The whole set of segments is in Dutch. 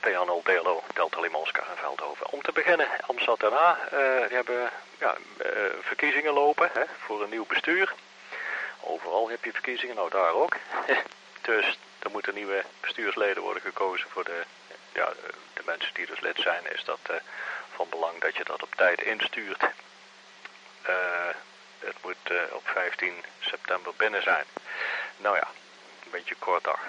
PA0 Delta Lima Oscar en Veldhoven. Om te beginnen, Amsterdam die hebben verkiezingen lopen voor een nieuw bestuur. Overal heb je verkiezingen, nou daar ook. Dus er moeten nieuwe bestuursleden worden gekozen voor de mensen die dus lid zijn. Is dat van belang dat je dat op tijd instuurt. Het moet op 15 september binnen zijn. Nou ja, een beetje kort dag.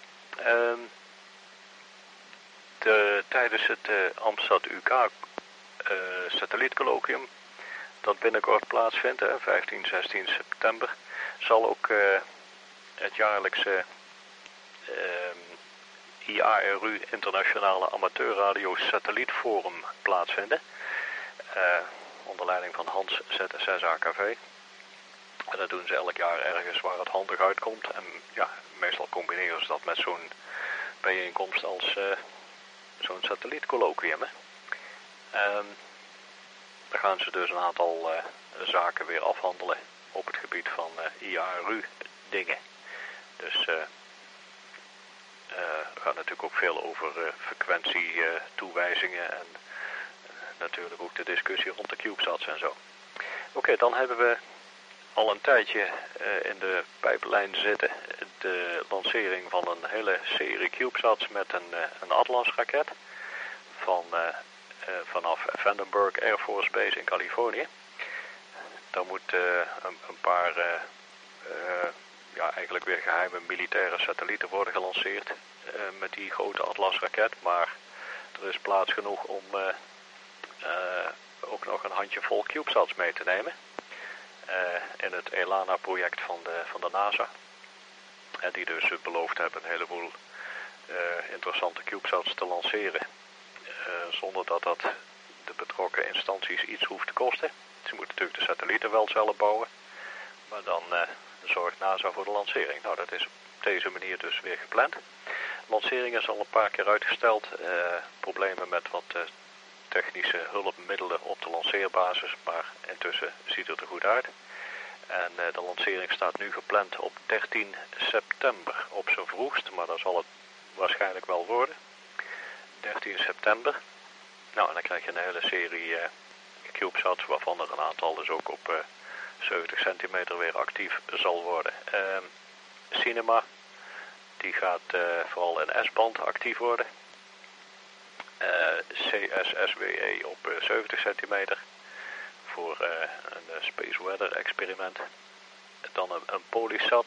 Tijdens het Amsterdam UK satellietcolloquium dat binnenkort plaatsvindt, 15, 16 september, zal ook het jaarlijkse IARU Internationale Amateurradio Satellietforum plaatsvinden. Onder leiding van Hans ZSS AKV. En dat doen ze elk jaar ergens waar het handig uitkomt. En ja, meestal combineren ze dat met zo'n bijeenkomst als zo'n satellietcolloquium. Daar gaan ze dus een aantal zaken weer afhandelen op het gebied van IARU dingen. Dus het gaat natuurlijk ook veel over frequentietoewijzingen en natuurlijk ook de discussie rond de CubeSats en zo. Oké, dan hebben we al een tijdje in de pijplijn zitten de lancering van een hele serie CubeSats met een Atlas-raket vanaf Vandenberg Air Force Base in Californië. Daar moet een paar eigenlijk weer geheime militaire satellieten worden gelanceerd met die grote Atlas-raket, maar er is plaats genoeg om ook nog een handjevol CubeSats mee te nemen. In het ELANA-project van de NASA. En die dus beloofd hebben een heleboel interessante CubeSats te lanceren. Zonder dat de betrokken instanties iets hoeft te kosten. Ze moeten natuurlijk de satellieten wel zelf bouwen. Maar dan zorgt NASA voor de lancering. Nou, dat is op deze manier dus weer gepland. Lancering is al een paar keer uitgesteld. Problemen met wat technische hulpmiddelen op de lanceerbasis, maar intussen ziet het er goed uit. En de lancering staat nu gepland op 13 september op zijn vroegst, maar dat zal het waarschijnlijk wel worden. 13 september. Nou, en dan krijg je een hele serie CubeSats, waarvan er een aantal dus ook op 70 centimeter weer actief zal worden. Cinema, die gaat vooral in S-band actief worden. CSSWE op 70 centimeter voor een Space Weather experiment. Dan een Polysat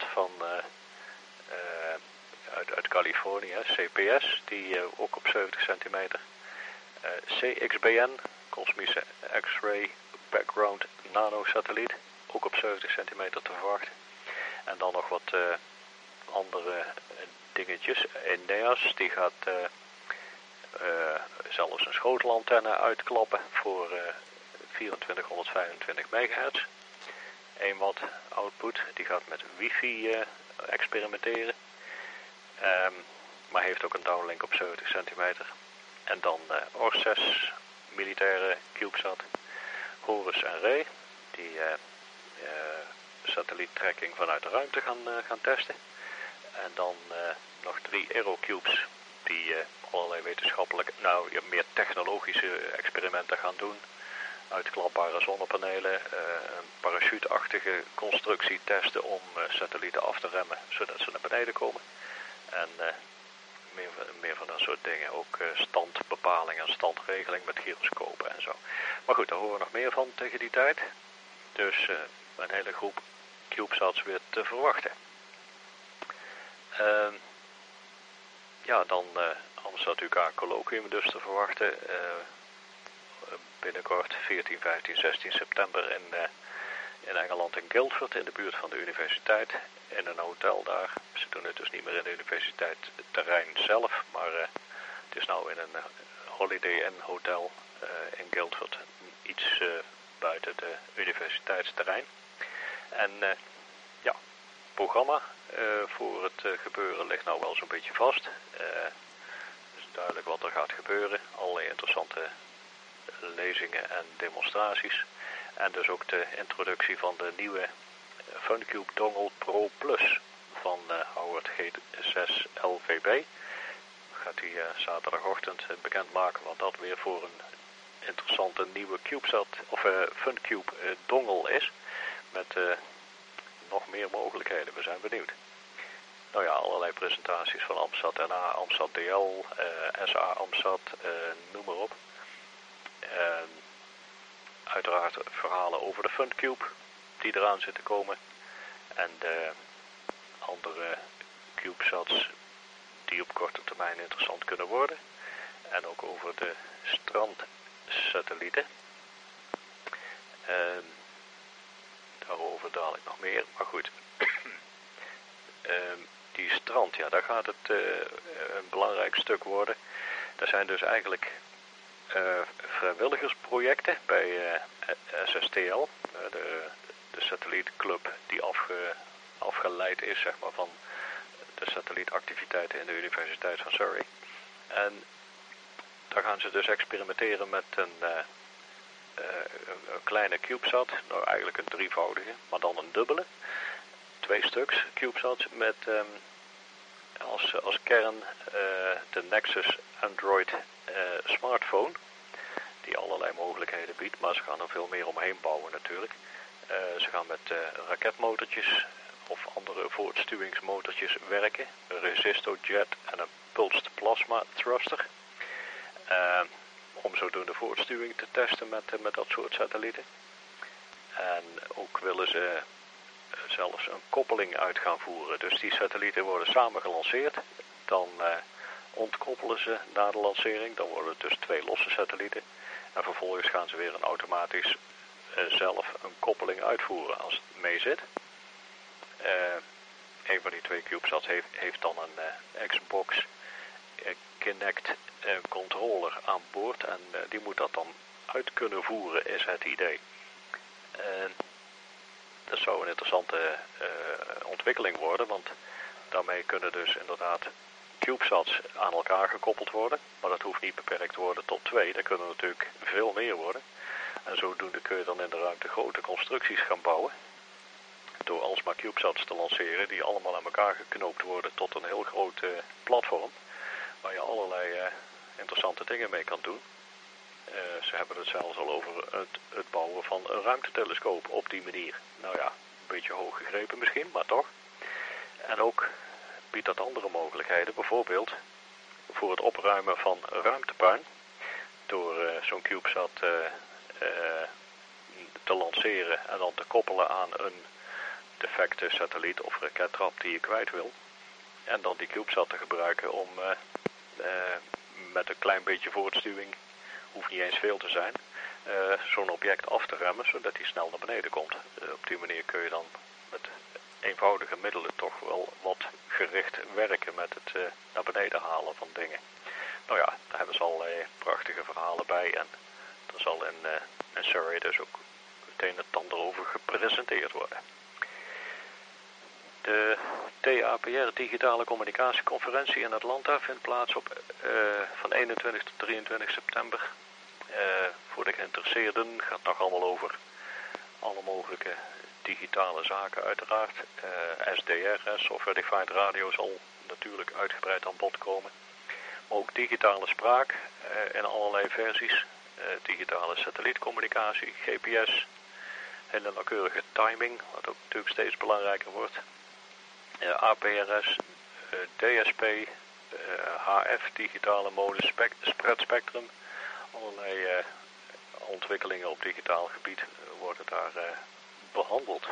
uit Californië, CPS, die ook op 70 centimeter. CXBN, Kosmische X-ray Background Nanosatelliet, ook op 70 centimeter te verwachten. En dan nog wat andere dingetjes. Eneas, die gaat zelfs een schotelantenne uitklappen voor 2425 megahertz. 1 watt output, die gaat met wifi experimenteren. Maar heeft ook een downlink op 70 centimeter. En dan ORS-6 militaire CubeSat, Horus en Ray, die satelliettracking vanuit de ruimte gaan testen. En dan nog 3 AeroCubes die allerlei wetenschappelijke, meer technologische experimenten gaan doen. Uitklapbare zonnepanelen, een parachuteachtige constructie testen om satellieten af te remmen, zodat ze naar beneden komen. En meer van dat soort dingen, ook standbepaling en standregeling met gyroscopen en zo. Maar goed, daar horen we nog meer van tegen die tijd. Dus een hele groep CubeSats weer te verwachten. Dan Amsterdam UK colloquium dus te verwachten. Binnenkort 14, 15, 16 september in Engeland in Guildford in de buurt van de universiteit. In een hotel daar. Ze doen het dus niet meer in de universiteitsterrein zelf, maar het is nou in een Holiday Inn hotel in Guildford. Iets buiten de universiteitsterrein. En programma voor het gebeuren ligt nou wel zo'n beetje vast. Het is duidelijk wat er gaat gebeuren. Allerlei interessante lezingen en demonstraties. En dus ook de introductie van de nieuwe Funcube Dongle Pro Plus van Howard G6 LVB. gaat hij zaterdagochtend bekendmaken wat dat weer voor een interessante nieuwe CubeSat of FunCube dongle is. Met nog meer mogelijkheden. We zijn benieuwd. Nou ja, allerlei presentaties van AMSAT NA, AMSAT DL, SA AMSAT, noem maar op. Uiteraard verhalen over de FunCube die eraan zitten komen. En de andere CubeSats die op korte termijn interessant kunnen worden. En ook over de strandsatellieten. Daarover dadelijk nog meer, maar goed. Die strand, ja, daar gaat het een belangrijk stuk worden. Er zijn dus eigenlijk vrijwilligersprojecten bij SSTL, de satellietclub die afgeleid is, zeg maar, van de satellietactiviteiten in de Universiteit van Surrey. En daar gaan ze dus experimenteren met een kleine CubeSat, nou eigenlijk een drievoudige, maar dan een dubbele. 2 stuks CubeSats met als kern de Nexus Android smartphone, die allerlei mogelijkheden biedt, maar ze gaan er veel meer omheen bouwen natuurlijk. Ze gaan met raketmotortjes of andere voortstuwingsmotortjes werken, een resistojet en een pulsed plasma thruster. Om zodoende voortstuwing te testen met dat soort satellieten. En ook willen ze zelfs een koppeling uit gaan voeren. Dus die satellieten worden samen gelanceerd. Dan ontkoppelen ze na de lancering. Dan worden het dus 2 losse satellieten. En vervolgens gaan ze weer automatisch zelf een koppeling uitvoeren als het mee zit. Een van die 2 CubeSats heeft dan een Xbox Kinect controller aan boord. En die moet dat dan uit kunnen voeren, is het idee. Dat zou een interessante ontwikkeling worden, want daarmee kunnen dus inderdaad CubeSats aan elkaar gekoppeld worden. Maar dat hoeft niet beperkt te worden tot 2, dat kunnen natuurlijk veel meer worden. En zodoende kun je dan in de ruimte grote constructies gaan bouwen. Door alsmaar CubeSats te lanceren die allemaal aan elkaar geknoopt worden tot een heel groot platform. Waar je allerlei interessante dingen mee kan doen. Ze hebben het zelfs al over het bouwen van een ruimtetelescoop op die manier. Nou ja, een beetje hoog gegrepen misschien, maar toch. En ook biedt dat andere mogelijkheden. Bijvoorbeeld voor het opruimen van ruimtepuin. Door zo'n CubeSat te lanceren en dan te koppelen aan een defecte satelliet of rakettrap die je kwijt wil. En dan die CubeSat te gebruiken om met een klein beetje voortstuwing, hoeft niet eens veel te zijn, zo'n object af te remmen zodat hij snel naar beneden komt. Op die manier kun je dan met eenvoudige middelen toch wel wat gericht werken met het naar beneden halen van dingen. Nou ja, daar hebben ze al prachtige verhalen bij en er zal in Surrey dus ook meteen het ander over gepresenteerd worden. De TAPR Digitale Communicatieconferentie in Atlanta vindt plaats op van 21 tot 23 september. Voor de geïnteresseerden gaat het nog allemaal over alle mogelijke digitale zaken uiteraard. SDR, Software Defined Radio, zal natuurlijk uitgebreid aan bod komen. Maar ook digitale spraak in allerlei versies. Digitale satellietcommunicatie, GPS, hele nauwkeurige timing, wat ook natuurlijk steeds belangrijker wordt. APRS, DSP, HF, digitale modus, spread spectrum. Allerlei ontwikkelingen op digitaal gebied worden daar behandeld.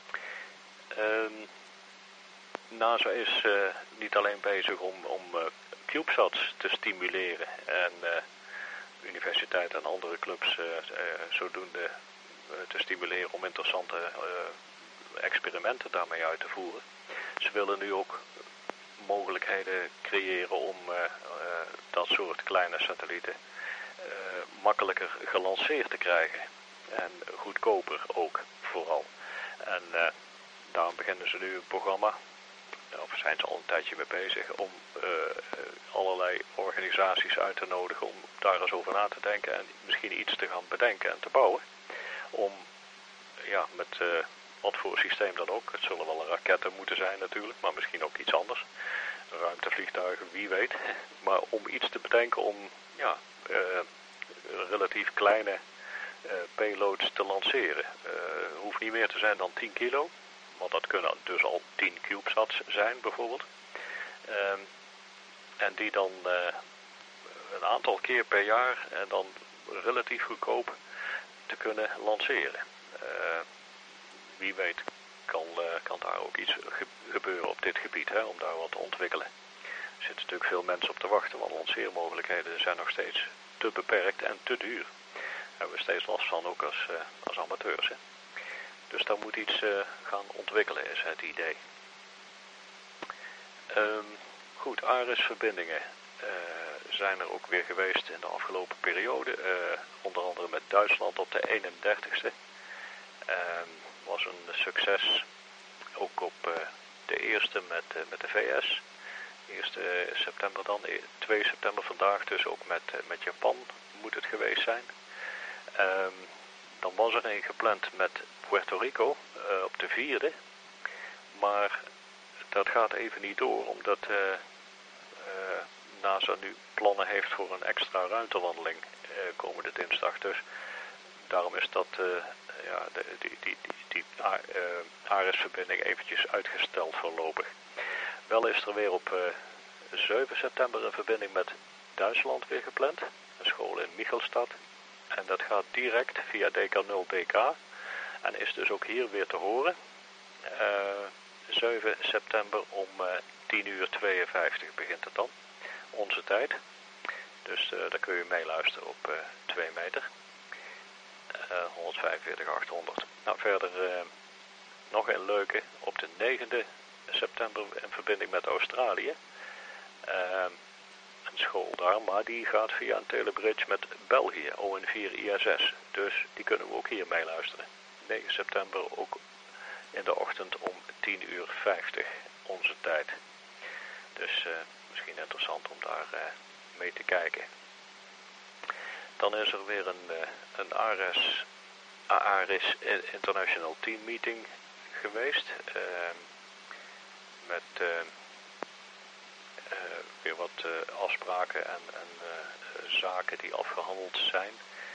NASA is niet alleen bezig om CubeSats te stimuleren en universiteiten en andere clubs zodoende te stimuleren om interessante experimenten daarmee uit te voeren. Ze willen nu ook mogelijkheden creëren om dat soort kleine satellieten makkelijker gelanceerd te krijgen. En goedkoper ook vooral. En daarom beginnen ze nu een programma, of zijn ze al een tijdje mee bezig, om allerlei organisaties uit te nodigen om daar eens over na te denken en misschien iets te gaan bedenken en te bouwen. Om ja, met wat voor systeem dan ook, het zullen wel raketten moeten zijn natuurlijk, maar misschien ook iets anders. ruimtevliegtuigen, wie weet. Maar om iets te bedenken om relatief kleine payloads te lanceren. Hoeft niet meer te zijn dan 10 kilo. Want dat kunnen dus al 10 CubeSats zijn bijvoorbeeld. En die dan een aantal keer per jaar en dan relatief goedkoop te kunnen lanceren. Wie weet kan daar ook iets gebeuren op dit gebied, om daar wat te ontwikkelen. Er zitten natuurlijk veel mensen op te wachten, want lanceermogelijkheden zijn nog steeds te beperkt en te duur. Daar hebben we steeds last van, ook als amateurs. Hè. Dus daar moet iets gaan ontwikkelen, is het idee. Goed, ARIS-verbindingen zijn er ook weer geweest in de afgelopen periode. Onder andere met Duitsland op de 31ste. Was een succes. Ook op de eerste met de VS. 1 september dan, 2 september vandaag dus ook met Japan moet het geweest zijn. Dan was er een gepland met Puerto Rico op de 4e. Maar dat gaat even niet door, omdat NASA nu plannen heeft voor een extra ruimtewandeling komende dinsdag. Dus daarom is dat die ARIS-verbinding eventjes uitgesteld voorlopig. Wel is er weer op 7 september een verbinding met Duitsland weer gepland. Een school in Michelstad. En dat gaat direct via DK0BK. En is dus ook hier weer te horen. 7 september om 10:52 begint het dan. Onze tijd. Dus daar kun je meeluisteren op 2 meter. 145-800. Nou, verder nog een leuke. Op de 9e september in verbinding met Australië. Een school daar, maar die gaat via een telebridge met België, ON4 ISS. Dus die kunnen we ook hier meeluisteren. 9 september ook in de ochtend om 10:50 onze tijd. Dus misschien interessant om daar mee te kijken. Dan is er weer een ARIS International Team Meeting geweest. Met weer wat afspraken en zaken die afgehandeld zijn.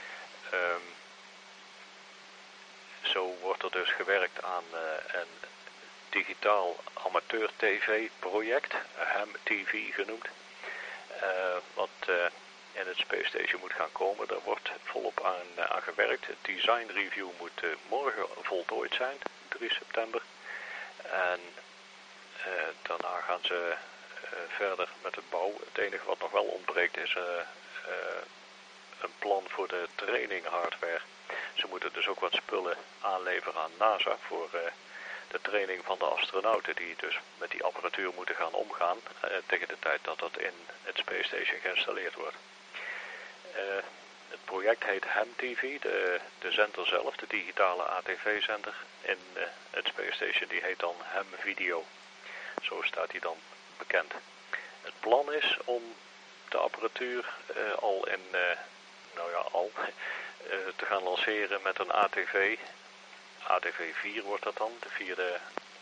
Zo wordt er dus gewerkt aan een digitaal amateur TV project, HAM TV genoemd. Wat in het Space Station moet gaan komen. Daar wordt volop aan gewerkt. Het design review moet morgen voltooid zijn, 3 september. En daarna gaan ze verder met het bouw. Het enige wat nog wel ontbreekt is een plan voor de training hardware. Ze moeten dus ook wat spullen aanleveren aan NASA voor de training van de astronauten die dus met die apparatuur moeten gaan omgaan tegen de tijd dat dat in het Space Station geïnstalleerd wordt. Het project heet HAM-TV, de zender zelf, de digitale ATV-zender in het Space Station, die heet dan HAM-Video. Zo staat hij dan bekend. Het plan is om de apparatuur te gaan lanceren met een ATV. ATV 4 wordt dat dan, de 4e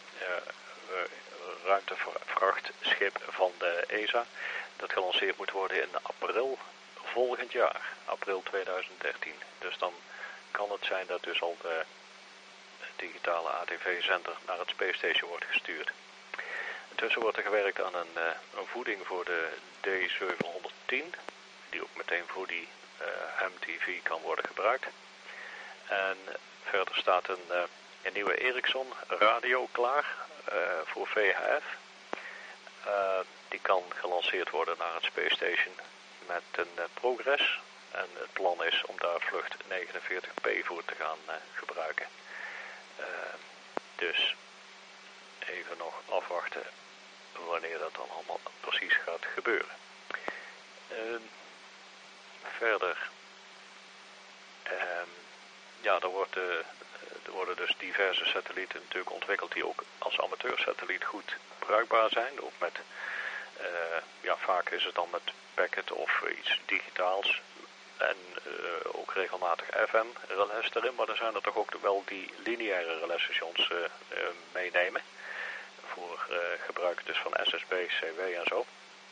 ruimtevrachtschip van de ESA. Dat gelanceerd moet worden in april volgend jaar, april 2013. Dus dan kan het zijn dat dus al de digitale ATV-zender naar het Space Station wordt gestuurd. Intussen wordt er gewerkt aan een voeding voor de D710, die ook meteen voor die HAM-TV kan worden gebruikt. En verder staat een nieuwe Ericsson radio klaar voor VHF. Die kan gelanceerd worden naar het Space Station met een Progress. En het plan is om daar vlucht 49P voor te gaan gebruiken. Dus even nog afwachten wanneer dat dan allemaal precies gaat gebeuren. Verder, er worden dus diverse satellieten natuurlijk ontwikkeld die ook als amateursatelliet goed bruikbaar zijn. Ook met, vaak is het dan met packet of iets digitaals. En ook regelmatig FM-relais erin, maar er zijn er toch ook wel die lineaire relaisstations meenemen. voor gebruik dus van SSB, CW en zo.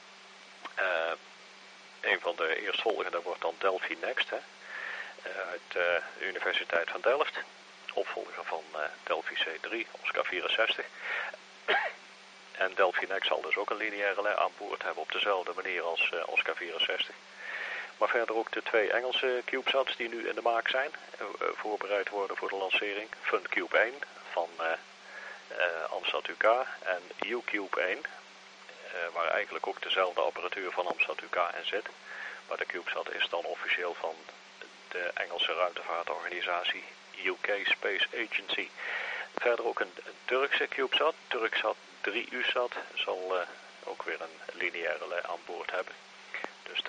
Een van de eerstvolgende wordt dan Delphi Next, uit de Universiteit van Delft. Opvolger van Delphi C3, Oscar 64. En Delphi Next zal dus ook een lineaire relais aan boord hebben op dezelfde manier als Oscar 64. Maar verder ook de 2 Engelse CubeSats die nu in de maak zijn, voorbereid worden voor de lancering. FunCube 1 van Amstrad UK en uCube 1, waar eigenlijk ook dezelfde apparatuur van Amstrad UK in zit. Maar de CubeSat is dan officieel van de Engelse ruimtevaartorganisatie UK Space Agency. Verder ook een Turkse CubeSat, Turksat 3USat, zal ook weer een lineaire relais aan boord hebben. Dus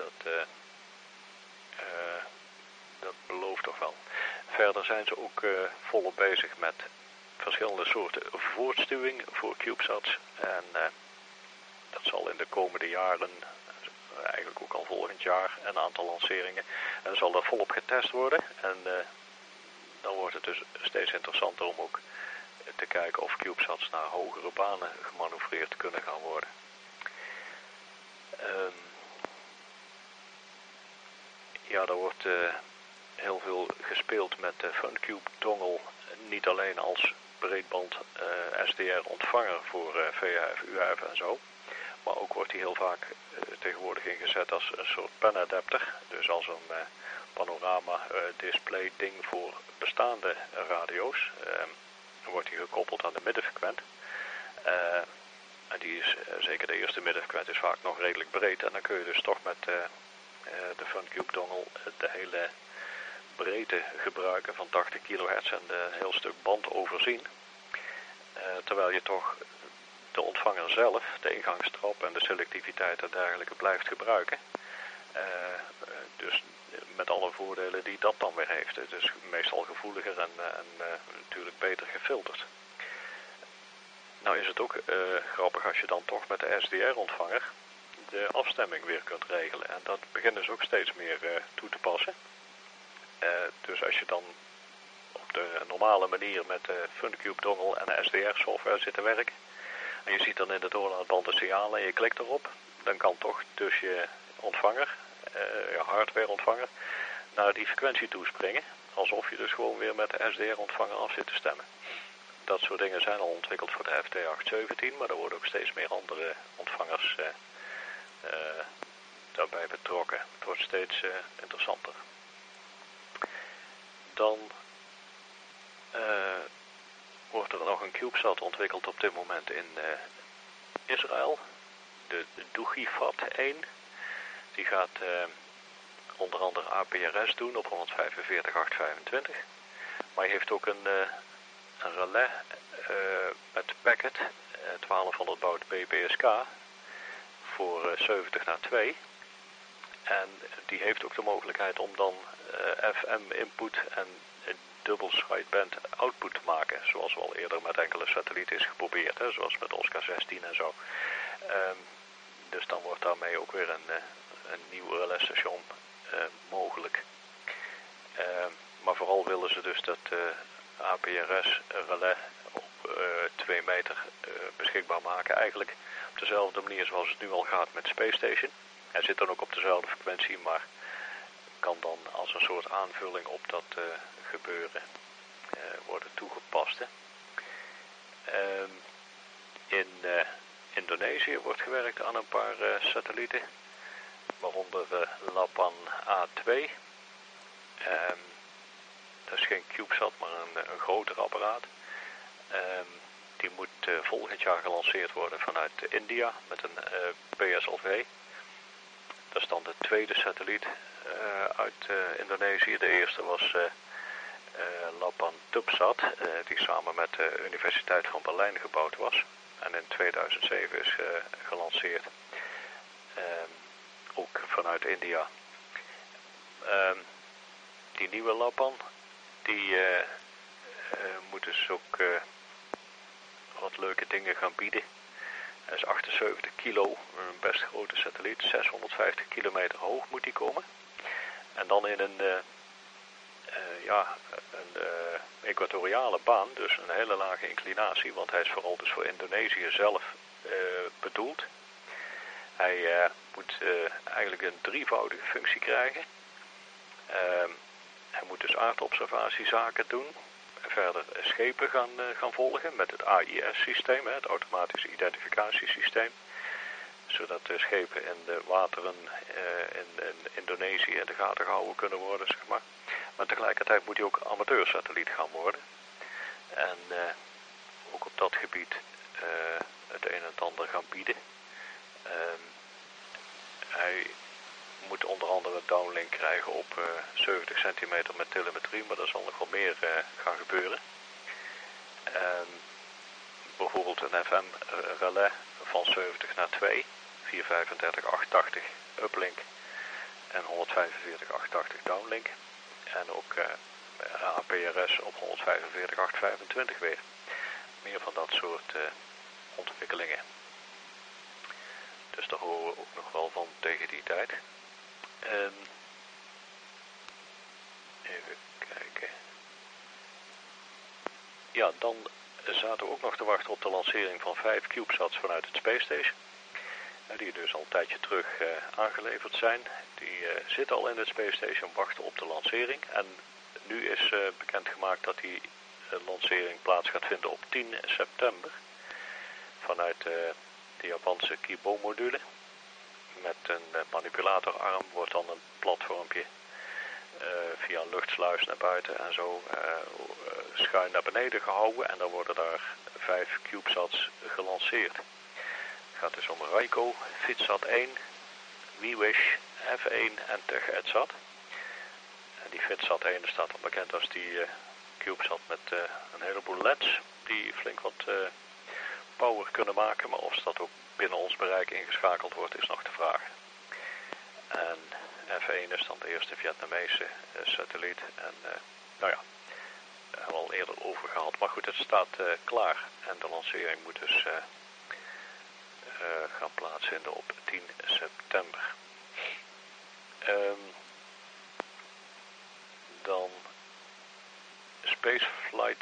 dat belooft toch wel. Verder zijn ze ook volop bezig met verschillende soorten voortstuwing voor CubeSats. En dat zal in de komende jaren, eigenlijk ook al volgend jaar, een aantal lanceringen. En zal dat volop getest worden. En dan wordt het dus steeds interessanter om ook te kijken of CubeSats naar hogere banen gemanoeuvreerd kunnen gaan worden. Ja, er wordt heel veel gespeeld met de FunCube dongle, niet alleen als breedband SDR ontvanger voor VHF, UHF en zo, maar ook wordt die heel vaak tegenwoordig ingezet als een soort penadapter, dus als een panorama display ding voor bestaande radio's. Dan wordt die gekoppeld aan de middenfrequent. En die is, zeker de eerste middenfrequent, is vaak nog redelijk breed. En dan kun je dus toch met de FunCube dongle de hele breedte gebruiken van 80 kHz en een heel stuk band overzien. Terwijl je toch de ontvanger zelf, de ingangstrap en de selectiviteit en dergelijke blijft gebruiken. Dus met alle voordelen die dat dan weer heeft. Het is meestal gevoeliger en natuurlijk beter gefilterd. Nou is het ook grappig als je dan toch met de SDR-ontvanger de afstemming weer kunt regelen. En dat begint dus ook steeds meer toe te passen. Dus als je dan op de normale manier met de FunCube dongle en de SDR-software zit te werken, en je ziet dan in de doorlaatband een signaal en je klikt erop, dan kan toch dus je ontvanger, je hardware-ontvanger, naar die frequentie toespringen. Alsof je dus gewoon weer met de SDR-ontvanger af zit te stemmen. Dat soort dingen zijn al ontwikkeld voor de FT817, maar er worden ook steeds meer andere ontvangers daarbij betrokken. Het wordt steeds interessanter. Dan wordt er nog een CubeSat ontwikkeld op dit moment in Israël. De Dugifat 1. Die gaat onder andere APRS doen op 145.825. Maar hij heeft ook een relais met packet 1200 baud BPSK voor 70 naar 2. En die heeft ook de mogelijkheid om dan FM input en dubbel sideband output te maken. Zoals al eerder met enkele satellieten is geprobeerd. Hè, zoals met Oscar 16 en zo. Dus dan wordt daarmee ook weer een nieuw relaisstation mogelijk. Maar vooral willen ze dus dat APRS relais op 2 meter beschikbaar maken. Eigenlijk op dezelfde manier zoals het nu al gaat met Space Station. Hij zit dan ook op dezelfde frequentie, maar kan dan als een soort aanvulling op dat gebeuren worden toegepast. In Indonesië wordt gewerkt aan een paar satellieten, waaronder Lapan A2. Dat is geen CubeSat, maar een groter apparaat. Die moet volgend jaar gelanceerd worden vanuit India met een PSLV. Dat is dan de tweede satelliet uit Indonesië. De eerste was Lapan Tubsat, die samen met de Universiteit van Berlijn gebouwd was. En in 2007 is gelanceerd. Ook vanuit India. Die nieuwe Lapan, die moet dus ook wat leuke dingen gaan bieden. Hij is 78 kilo, een best grote satelliet, 650 kilometer hoog moet die komen. En dan in een een equatoriale baan, dus een hele lage inclinatie, want hij is vooral dus voor Indonesië zelf bedoeld. Hij moet eigenlijk een drievoudige functie krijgen. Hij moet dus aardobservatiezaken doen. Verder schepen gaan volgen met het AIS-systeem, het automatische identificatiesysteem. Zodat de schepen in de wateren in Indonesië in de gaten gehouden kunnen worden, zeg maar. Maar tegelijkertijd moet hij ook amateursatelliet gaan worden. En ook op dat gebied het een en het ander gaan bieden. Hij moet onder andere downlink krijgen op 70 centimeter met telemetrie, maar er zal nog wel meer gaan gebeuren. Bijvoorbeeld een FM-relais van 70 naar 2, 435-880 uplink en 145-880 downlink. En ook APRS op 145-825 weer. Meer van dat soort ontwikkelingen. Dus daar horen we ook nog wel van tegen die tijd. Even kijken. Ja, dan zaten we ook nog te wachten op de lancering van 5 CubeSats vanuit het Space Station. Die dus al een tijdje terug aangeleverd zijn. Die zitten al in het Space Station, wachten op de lancering. En nu is bekendgemaakt dat die lancering plaats gaat vinden op 10 september. Vanuit de Japanse Kibo-module. Met een manipulatorarm wordt dan een platformpje via een luchtsluis naar buiten en zo schuin naar beneden gehouden. En dan worden daar 5 CubeSats gelanceerd. Het gaat dus om Raiko, Fitsat 1, WeWish, F1 en TechEdsat. En die Fitsat 1 staat dan bekend als die CubeSat met een heleboel LED's die flink wat power kunnen maken. Maar of dat ook binnen ons bereik ingeschakeld wordt is nog de vraag. En F1 is dan de eerste Vietnamese satelliet. En nou ja, daar hebben we al eerder over gehad. Maar goed, het staat klaar. En de lancering moet dus gaan plaatsvinden op 10 september. Dan Spaceflight,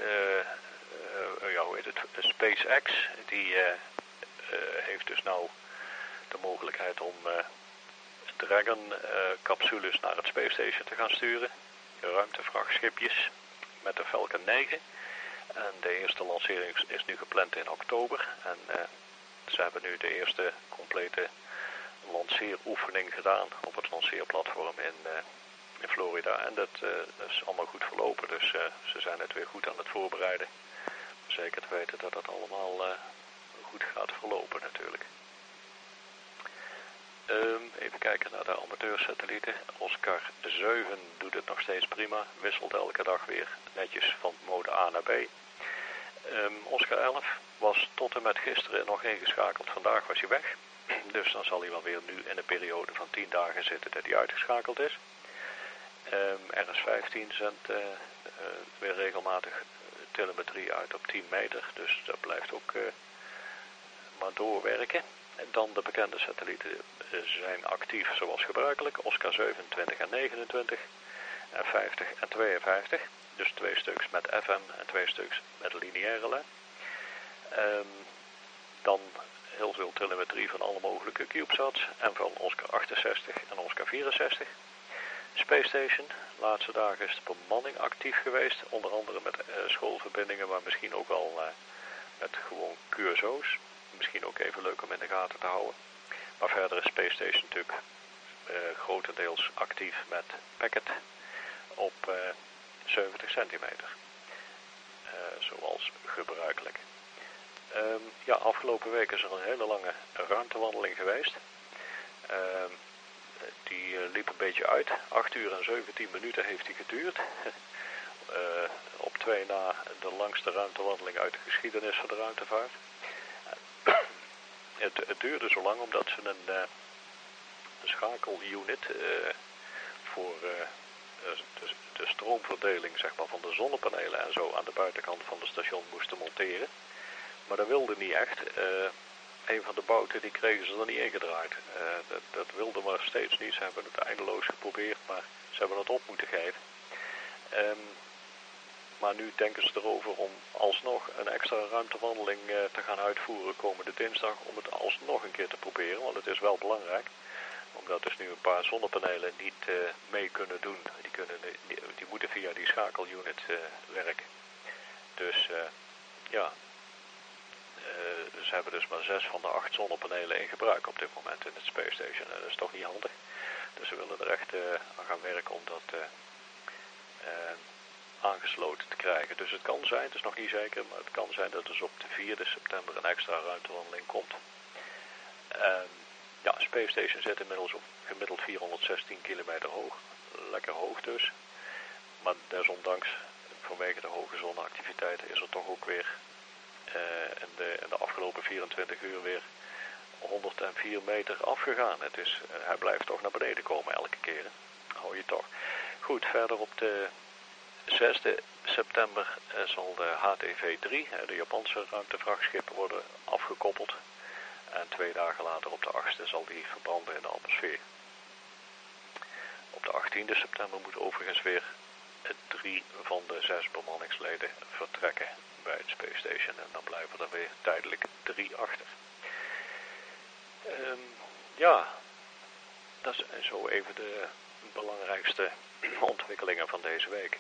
hoe heet het? SpaceX, die heeft dus nou de mogelijkheid om Dragon-capsules naar het Space Station te gaan sturen. Ruimtevrachtschipjes met de Falcon 9. En de eerste lancering is nu gepland in oktober. En ze hebben nu de eerste complete lanceeroefening gedaan op het lanceerplatform in Florida. En dat is allemaal goed verlopen, dus ze zijn het weer goed aan het voorbereiden. Zeker te weten dat het allemaal goed gaat verlopen natuurlijk. Even kijken naar de amateursatellieten. Oscar 7 doet het nog steeds prima. Wisselt elke dag weer netjes van mode A naar B. Oscar 11 was tot en met gisteren nog ingeschakeld. Vandaag was hij weg. Dus dan zal hij wel weer nu in een periode van 10 dagen zitten dat hij uitgeschakeld is. RS-15 zendt weer regelmatig telemetrie uit op 10 meter. Dus dat blijft ook maar doorwerken. En dan de bekende satellieten zijn actief zoals gebruikelijk. Oscar 27 en 29. En 50 en 52. Dus 2 stuks met FM en 2 stuks met lineaire lijn. Dan heel veel telemetrie van alle mogelijke CubeSats. En van Oscar 68 en Oscar 64. Space Station. De laatste dagen is de bemanning actief geweest. Onder andere met schoolverbindingen, maar misschien ook wel met gewoon QSO's. Misschien ook even leuk om in de gaten te houden. Maar verder is Space Station natuurlijk grotendeels actief met packet op 70 centimeter. Zoals gebruikelijk. Afgelopen week is er een hele lange ruimtewandeling geweest. Die liep een beetje uit. 8 uur en 17 minuten heeft die geduurd. Op 2 na de langste ruimtewandeling uit de geschiedenis van de ruimtevaart. Het duurde zo lang omdat ze een schakelunit voor de stroomverdeling zeg maar, van de zonnepanelen en zo aan de buitenkant van het station moesten monteren. Maar dat wilde niet echt. Een van de bouten die kregen ze er niet ingedraaid. Dat wilde maar steeds niet. Ze hebben het eindeloos geprobeerd, maar ze hebben het op moeten geven. Maar nu denken ze erover om alsnog een extra ruimtewandeling te gaan uitvoeren komende dinsdag. Om het alsnog een keer te proberen, want het is wel belangrijk. Omdat dus nu een paar zonnepanelen niet mee kunnen doen. Die moeten via die schakelunit werken. Dus ze hebben dus maar 6 van de 8 zonnepanelen in gebruik op dit moment in het Space Station. En dat is toch niet handig. Dus ze willen er echt aan gaan werken om dat aangesloten te krijgen. Dus het kan zijn, het is nog niet zeker, maar het kan zijn dat dus op de 4e september een extra ruimtewandeling komt. Space Station zit inmiddels op gemiddeld 416 kilometer hoog. Lekker hoog dus. Maar desondanks, vanwege de hoge zonneactiviteiten, is er toch ook weer in de afgelopen 24 uur weer 104 meter afgegaan. Hij blijft toch naar beneden komen elke keer. Hou je toch. Goed, verder op de 6e september zal de HTV-3, de Japanse ruimtevrachtschip, worden afgekoppeld. En 2 dagen later op de 8e zal die verbranden in de atmosfeer. Op de 18e september moet overigens weer 3 van de 6 bemanningsleden vertrekken bij het Space Station. En dan blijven er weer tijdelijk 3 achter. Dat zijn zo even de belangrijkste ontwikkelingen van deze week.